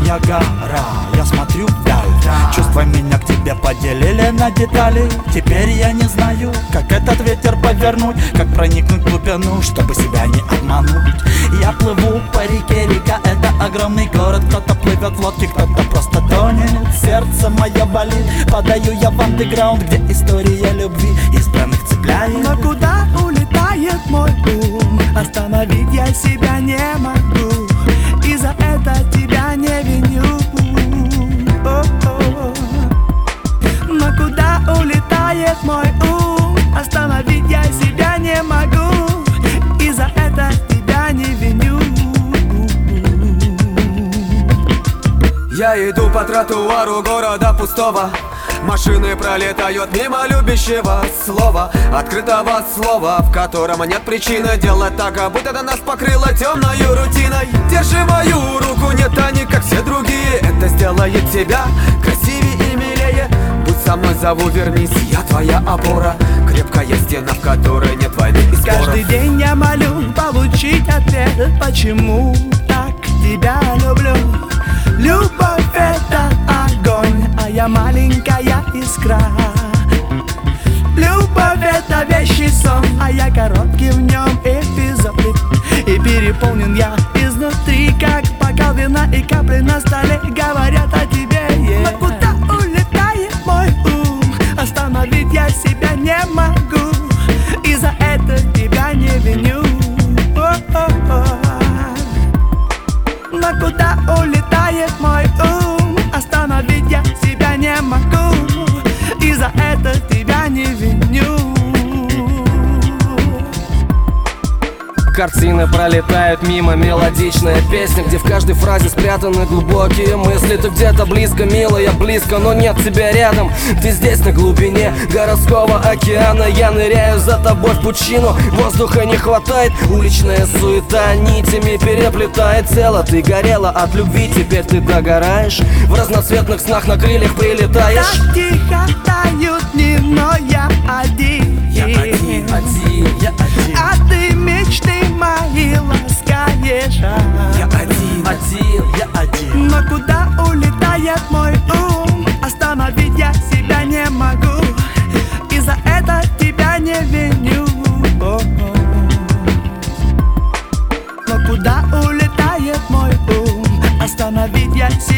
моя гора. Я смотрю вдаль, чувства меня к тебе поделили на детали. Теперь я не знаю, как этот ветер повернуть, как проникнуть в глубину, чтобы себя не обмануть. Я плыву по реке, река — это огромный город. Кто-то плывет в лодке, кто-то просто тонет. Сердце мое болит, подаю я в андеграунд, где история любви избранных цепляет. Но куда улетает мой ум? Остановить я себя не могу, и за это тебя не виню. Но куда улетает мой ум? Остановить я себя не могу, и за это тебя не виню. Я иду по тротуару города пустого. Машины пролетают мимо любящего слова, открытого слова, в котором нет причины делать так, как будто это нас покрыло темною рутиной. Держи мою руку, не тяни, как все другие. Это сделает тебя красивее и милее. Будь со мной, зову, вернись, я твоя опора, крепкая стена, в которой нет войны и споров. Каждый день я молю получить ответ, почему так тебя люблю. Любовь — это огонь, а я маленькая искра. Любовь — это вещий сон, а я короткий в нем эпизод. И переполнен я изнутри, как бокал вина и капли на столе говорят о тебе. Но куда улетает мой ум? Остановить я себя не могу, и за это тебя не виню. Но куда улетает мой ум? Остановить я себя не могу, и за это тебя не виню. Картины пролетают мимо, мелодичная песня, где в каждой фразе спрятаны глубокие мысли. Ты где-то близко, милая, близко, но нет тебя рядом. Ты здесь на глубине городского океана. Я ныряю за тобой в пучину, воздуха не хватает. Уличная суета нитями переплетает тело. Ты горела от любви, теперь ты догораешь. В разноцветных снах на крыльях прилетаешь. Так тихо тают дни, но я один. Я один, я один. А ты мечты мои ласкаешь. Я один, я один. Но куда улетает мой ум? Остановить я себя не могу, и за это тебя не виню. Но куда улетает мой ум? Остановить я себя